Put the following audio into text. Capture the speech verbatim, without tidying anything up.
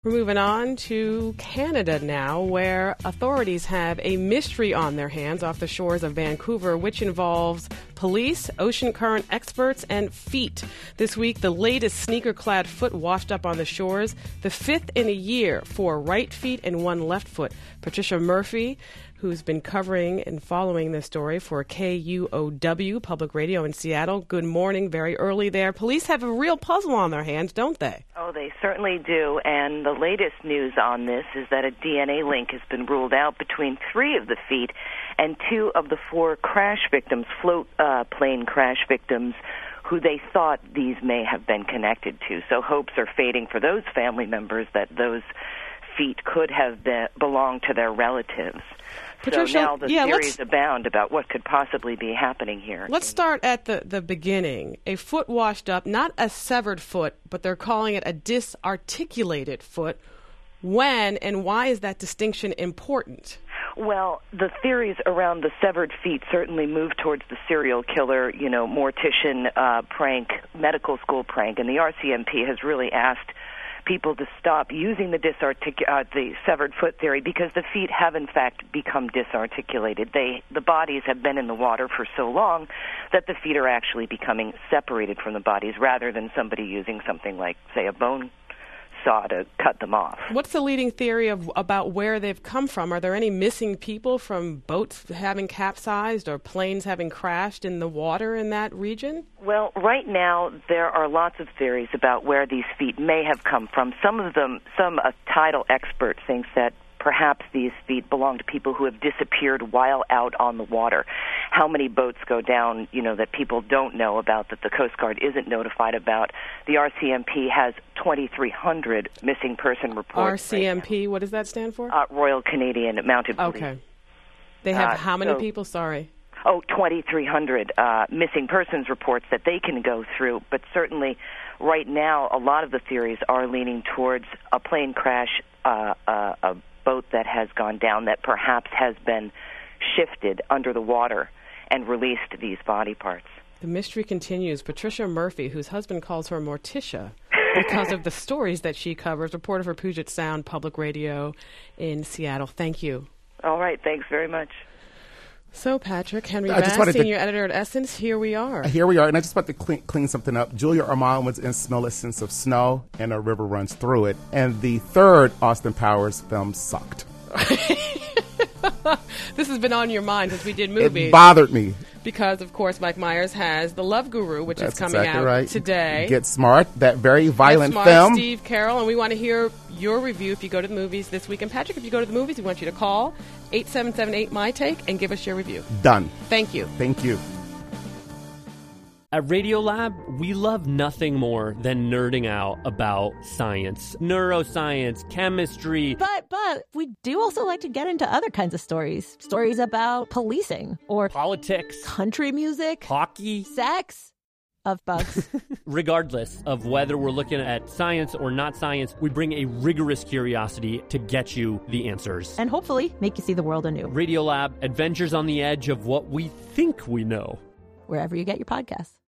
We're moving on to Canada now, where authorities have a mystery on their hands off the shores of Vancouver, which involves police, ocean current experts, and feet. This week, the latest sneaker-clad foot washed up on the shores, the fifth in a year, four right feet and one left foot. Patricia Murphy, who's been covering and following this story for K U O W Public Radio in Seattle. Good morning, very early there. Police have a real puzzle on their hands, don't they? Oh, they certainly do, and the latest news on this is that a D N A link has been ruled out between three of the feet and two of the four crash victims, float uh, plane crash victims, who they thought these may have been connected to. So hopes are fading for those family members that those feet could have been, belonged to their relatives. Patricia, so now the yeah, theories abound about what could possibly be happening here. Let's start at the, the beginning. A foot washed up, not a severed foot, but they're calling it a disarticulated foot. When and why is that distinction important? Well, the theories around the severed feet certainly move towards the serial killer, you know, mortician uh, prank, medical school prank, and the R C M P has really asked people to stop using the disartic- uh, the severed foot theory because the feet have in fact become disarticulated. They the bodies have been in the water for so long that the feet are actually becoming separated from the bodies rather than somebody using something like, say, a bone saw to cut them off. What's the leading theory of about where they've come from? Are there any missing people from boats having capsized or planes having crashed in the water in that region? Well, right now there are lots of theories about where these feet may have come from. Some of them, some uh, tidal expert thinks that perhaps these feet belong to people who have disappeared while out on the water. How many boats go down, you know, that people don't know about, that the Coast Guard isn't notified about. The R C M P has twenty-three hundred missing person reports. R C M P, right, what does that stand for? Uh, Royal Canadian Mounted Police. Okay. They have uh, how many so, people? Sorry. Oh, twenty-three hundred uh, missing persons reports that they can go through. But certainly right now, a lot of the theories are leaning towards a plane crash, uh, uh, a boat that has gone down that perhaps has been shifted under the water and released these body parts. The mystery continues. Patricia Murphy, whose husband calls her Morticia because of the stories that she covers, reporter for Puget Sound Public Radio in Seattle. Thank you. All right. Thanks very much. So, Patrick, Henry I just Bass, wanted to- senior editor at Essence, here we are. Here we are, and I just want to clean, clean something up. Julia Armand was in Smell a Sense of Snow, and a river runs through it. And the third Austin Powers film sucked. This has been on your mind since we did movies. It bothered me. Because, of course, Mike Myers has The Love Guru, which That's is coming exactly out right. today. Get Smart, that very violent Get Smart, film. Steve Carroll, and we want to hear your review if you go to the movies this week. And Patrick, if you go to the movies, we want you to call eight seven seven eight, M Y T A K E and give us your review. Done. Thank you. Thank you. At Radiolab, we love nothing more than nerding out about science, neuroscience, chemistry. But, but, we do also like to get into other kinds of stories. Stories about policing or Politics, country music, hockey, sex, of bugs. Regardless of whether we're looking at science or not science, we bring a rigorous curiosity to get you the answers. And hopefully make you see the world anew. Radiolab, adventures on the edge of what we think we know. Wherever you get your podcasts.